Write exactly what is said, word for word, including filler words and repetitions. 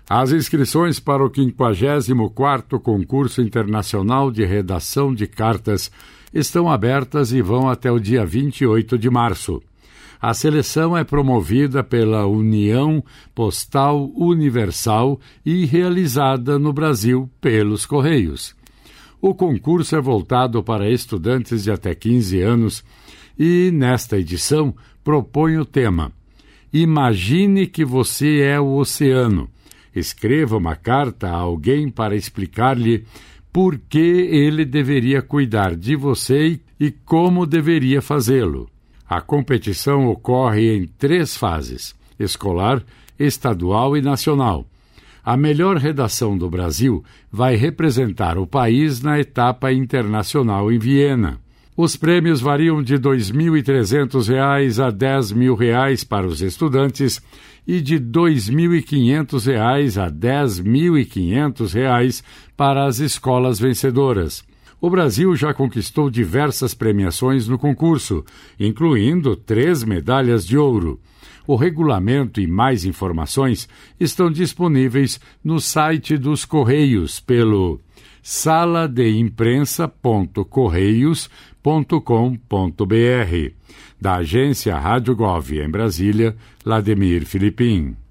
As inscrições para o quinquagésimo quarto Concurso Internacional de Redação de Cartas estão abertas e vão até o dia vinte e oito de março. A seleção é promovida pela União Postal Universal e realizada no Brasil pelos Correios. O concurso é voltado para estudantes de até quinze anos e, nesta edição, propõe o tema Imagine que você é o oceano. Escreva uma carta a alguém para explicar-lhe por que ele deveria cuidar de você e como deveria fazê-lo. A competição ocorre em três fases: escolar, estadual e nacional. A melhor redação do Brasil vai representar o país na etapa internacional em Viena. Os prêmios variam de dois mil e trezentos reais a dez mil reais para os estudantes e de dois mil e quinhentos reais a dez mil e quinhentos reais para as escolas vencedoras. O Brasil já conquistou diversas premiações no concurso, incluindo três medalhas de ouro. O regulamento e mais informações estão disponíveis no site dos Correios pelo sala de imprensa ponto correios ponto com ponto br. Da agência Rádio Gov em Brasília, Lademir Filipim.